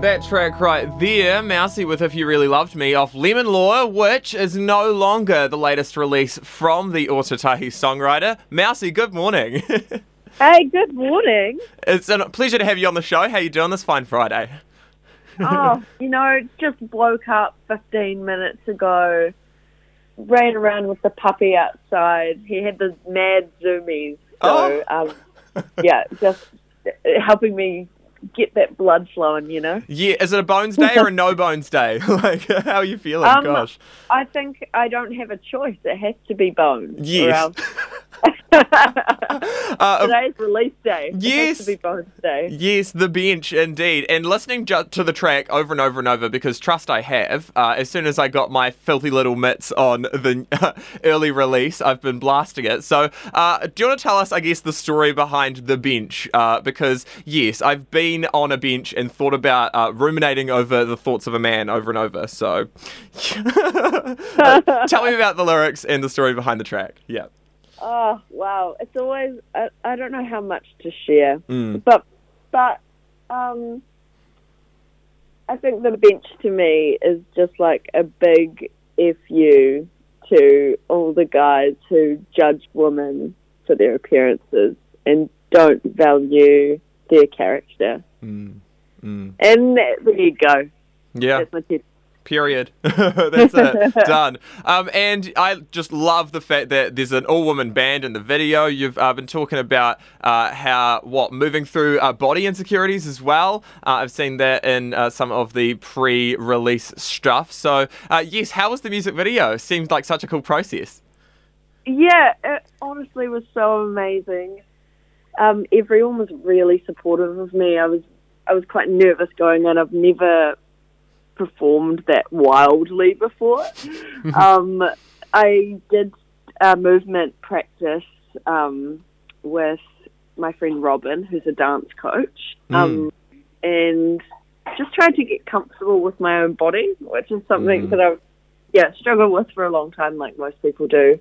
That track right there, Mousy with If You Really Loved Me off Lemon Law, which is no longer the latest release from the Ōtautahi songwriter. Mousy, good morning. Hey, good morning. It's a pleasure to have you on the show. How you doing this fine Friday? Just woke up 15 minutes ago, ran around with the puppy outside. He had the mad zoomies. So, just helping me get that blood flowing, Yeah, is it a bones day or a no bones day? Like, how are you feeling? Gosh. I think I don't have a choice. It has to be bones. Yes. Today's release day. Yes. It has to be bones day. Yes, the bench, indeed. And listening to the track over and over and over, because trust I have, as soon as I got my filthy little mitts on the early release, I've been blasting it. So, do you want to tell us, I guess, the story behind the bench? Because, yes, I've been on a bench and thought about ruminating over the thoughts of a man over and over. So, tell me about the lyrics and the story behind the track. Yeah. Oh, wow. It's always, I don't know how much to share, but I think the bench to me is just like a big FU to all the guys who judge women for their appearances and don't value their character. And there you go. Yeah. That's my tip. Period. That's it. Done. And I just love the fact that there's an all-woman band in the video. You've been talking about moving through body insecurities as well. I've seen that in some of the pre-release stuff. So, yes, how was the music video? Seemed like such a cool process. Yeah, it honestly was so amazing. Everyone was really supportive of me. I was quite nervous going in. I've never performed that wildly before. I did movement practice with my friend Robin, who's a dance coach, and just tried to get comfortable with my own body, which is something that I've struggled with for a long time, like most people do.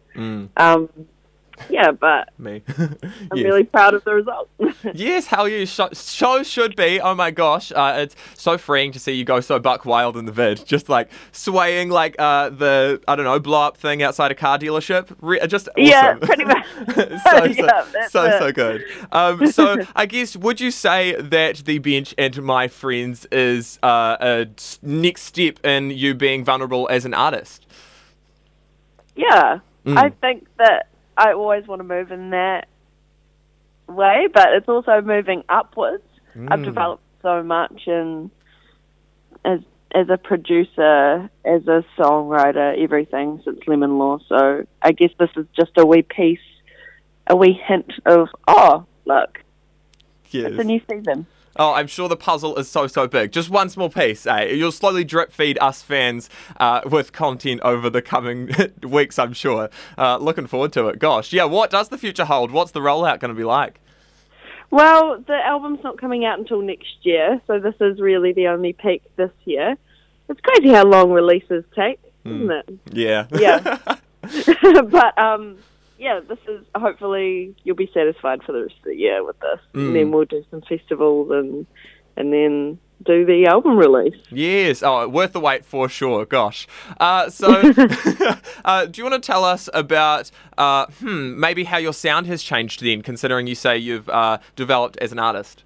But me. I'm really proud of the result. Yes, hell yeah, show should be. Oh my gosh, it's so freeing to see you go so buck wild in the vid, just like swaying like the blow up thing outside a car dealership. Just awesome. Yeah, pretty much. so good. So I guess, would you say that the bench and My Friends is a next step in you being vulnerable as an artist? Yeah, I think that I always want to move in that way, but it's also moving upwards. I've developed so much, and as a producer, as a songwriter, everything since Lemon Law. So I guess this is just a wee piece, a wee hint of, look, it's a new season. Oh, I'm sure the puzzle is so big. Just one small piece, eh? You'll slowly drip feed us fans with content over the coming weeks, I'm sure. Looking forward to it. Gosh, yeah, what does the future hold? What's the rollout going to be like? Well, the album's not coming out until next year, so this is really the only peak this year. It's crazy how long releases take, isn't it? Yeah. Yeah. But, this is, hopefully you'll be satisfied for the rest of the year with this. And then we'll do some festivals and then do the album release. Yes. Oh, worth the wait for sure. Gosh. So, do you want to tell us about maybe how your sound has changed then, considering you say you've developed as an artist?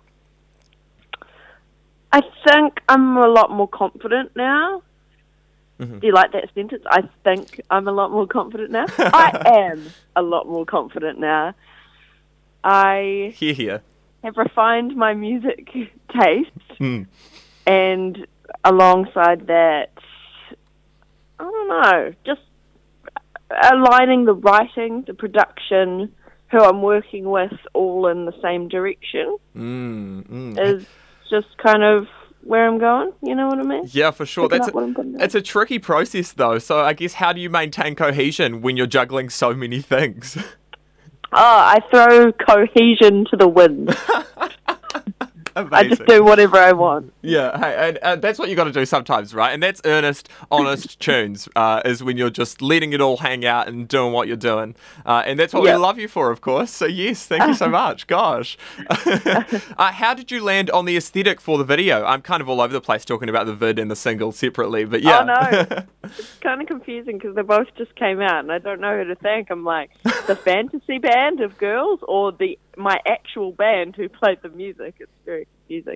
I think I'm a lot more confident now. Do you like that sentence? I think I'm a lot more confident now. I am a lot more confident now. I have refined my music taste, and alongside that, I don't know, just aligning the writing, the production, who I'm working with, all in the same direction is just kind of where I'm going, you know what I mean? Yeah, for sure. It's a tricky process, though. So I guess, how do you maintain cohesion when you're juggling so many things? I throw cohesion to the wind. I just do whatever I want. Yeah, hey, and that's what you got to do sometimes, right? And that's earnest, honest tunes, is when you're just letting it all hang out and doing what you're doing. And that's what we love you for, of course. So yes, thank you so much. Gosh. How did you land on the aesthetic for the video? I'm kind of all over the place talking about the vid and the single separately, but yeah. Oh, no. It's kind of confusing because they both just came out and I don't know who to thank. I'm like, the fantasy band of girls or my actual band who played the music? It's very confusing.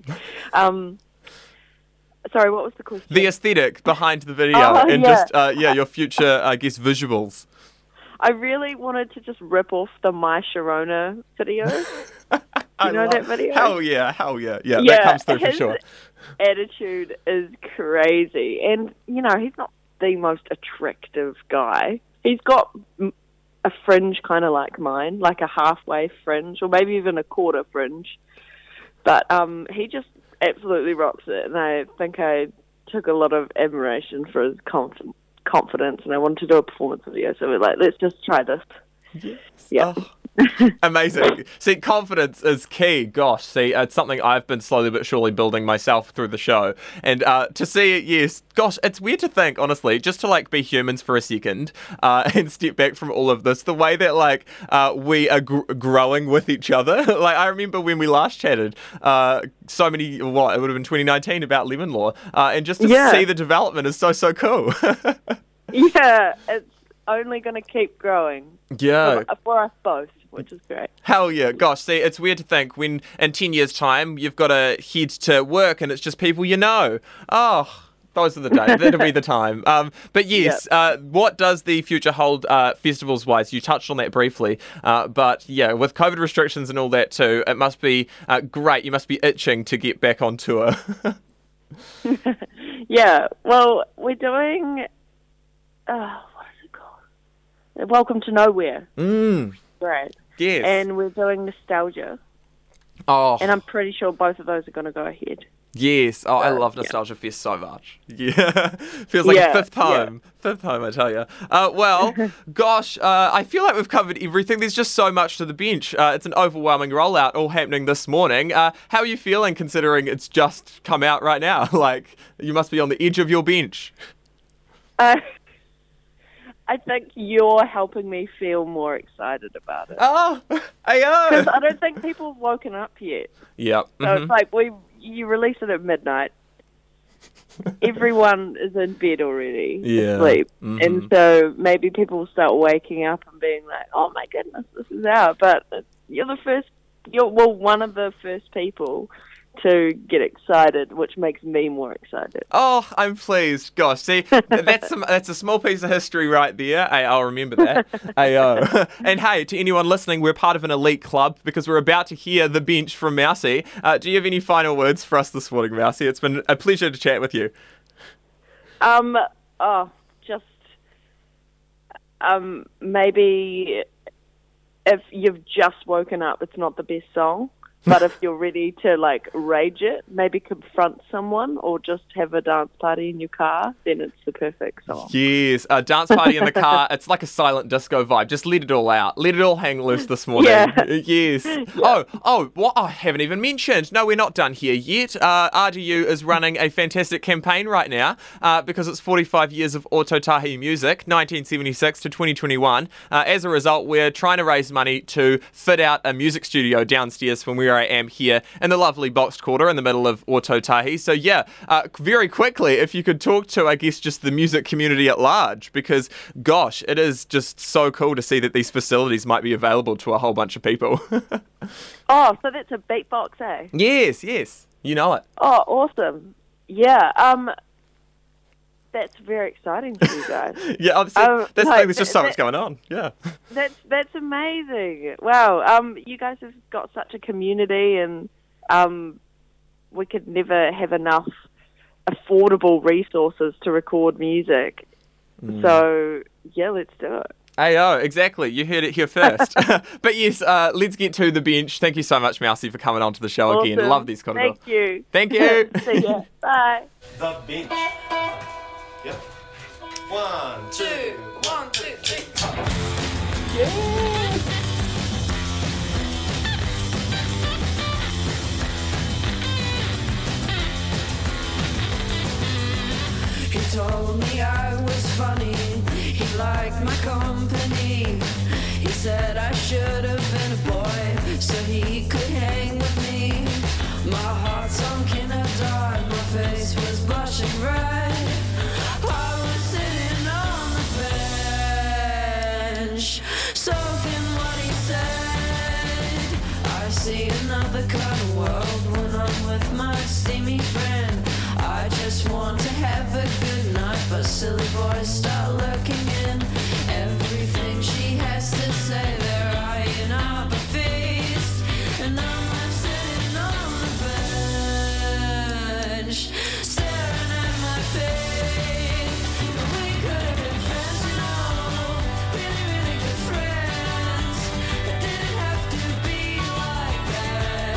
Sorry, what was the question? The aesthetic behind the video and just, your future, I guess, visuals. I really wanted to just rip off the My Sharona video. You know that video? Hell yeah. Yeah, that comes through for sure. Attitude is crazy. And, you know, he's not the most attractive guy. He's got a fringe kind of like mine, like a halfway fringe, or maybe even a quarter fringe. But he just absolutely rocks it. And I think I took a lot of admiration for his confidence, and I wanted to do a performance video. So we're like, let's just try this. Yes. Yeah. Oh. Amazing. See, confidence is key. Gosh, see, it's something I've been slowly but surely building myself through the show. And to see it, yes, gosh, it's weird to think, honestly, just to like be humans for a second and step back from all of this, the way that like we are growing with each other. Like I remember when we last chatted, it would have been 2019 about Lemon Law, and just to see the development is so cool. Yeah, it's only going to keep growing. Yeah. For us both, which is great. Hell yeah. Gosh, see, it's weird to think when in 10 years' time you've got to head to work and it's just people you know. Oh, those are the days. That'll be the time. But yes, what does the future hold festivals-wise? You touched on that briefly. But yeah, with COVID restrictions and all that too, it must be great. You must be itching to get back on tour. Yeah, well, we're doing... what is it called? Welcome to Nowhere. Great. Yes. And we're doing Nostalgia. Oh. And I'm pretty sure both of those are going to go ahead. Yes. Oh, I love Nostalgia Fest so much. Yeah. Feels like a fifth home. Yeah. Fifth home, I tell you. Well, gosh, I feel like we've covered everything. There's just so much to the bench. It's an overwhelming rollout all happening this morning. How are you feeling considering it's just come out right now? Like, you must be on the edge of your bench. I think you're helping me feel more excited about it. Oh, because I don't think people have woken up yet. Yep. So it's like you release it at midnight. Everyone is in bed already, asleep, and so maybe people will start waking up and being like, "Oh my goodness, this is out!" But you're one of the first people to get excited, which makes me more excited. Oh, I'm pleased. Gosh, see, that's a small piece of history right there. I'll remember that. Ayo. And hey, to anyone listening, we're part of an elite club because we're about to hear the bench from Mousy. Do you have any final words for us this morning, Mousy? It's been a pleasure to chat with you. Maybe if you've just woken up, it's not the best song. But if you're ready to, like, rage it, maybe confront someone or just have a dance party in your car, then it's the perfect song. Yes, a dance party in the car. It's like a silent disco vibe. Just let it all out. Let it all hang loose this morning. Yeah. Yes. Yeah. What I haven't even mentioned. No, we're not done here yet. RDU is running a fantastic campaign right now because it's 45 years of Ototahi music, 1976 to 2021. As a result, we're trying to raise money to fit out a music studio downstairs from where I am here in the lovely boxed quarter in the middle of Ototahi. So yeah, very quickly, if you could talk to, I guess, just the music community at large, because gosh, it is just so cool to see that these facilities might be available to a whole bunch of people. Oh, so that's a beatbox, eh? Yes, you know it. Oh, awesome. Yeah, that's very exciting for you guys. Yeah, that's the thing. There's just so much going on. Yeah, that's amazing. Wow, you guys have got such a community, and we could never have enough affordable resources to record music. So yeah, let's do it. Ayo, exactly. You heard it here first. But yes, let's get to the bench. Thank you so much, Mousy, for coming onto the show again. Love these kind of. Thank you. Thank you. See ya. Bye. The bench. Yep. 1, 2, 1, 2, 3. Yeah. told me I was funny. He liked my company. He said I should have been a boy so he could hang with me. My heart sunk in a dark, my face was blushing red. I was sitting on the bench, soaking what he said. I see another kind of world when I'm with my steamy friend. I just want to have a good night, but silly boys start lurking in. Everything she has to say, they're eyeing up a feast, and I'm left sitting on the bench, staring at my face. We could have been friends, you know, really, really good friends. It didn't have to be like that.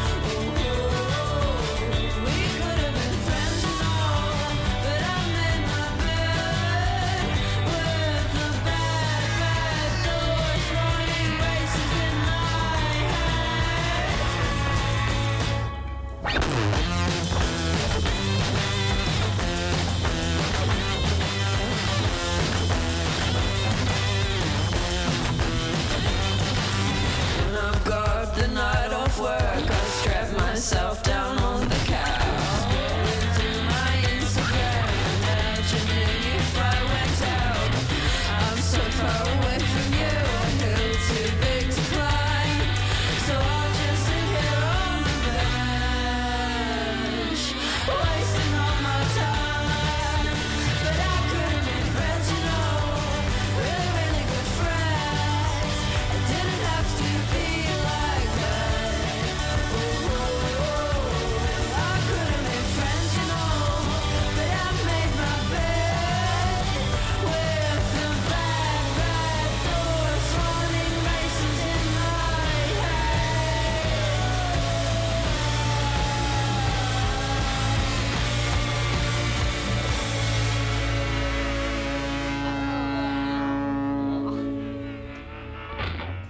We could have been friends, you know, but I'm in my bed with the bad doors running races in my head. When I've got the night off work, I strap myself down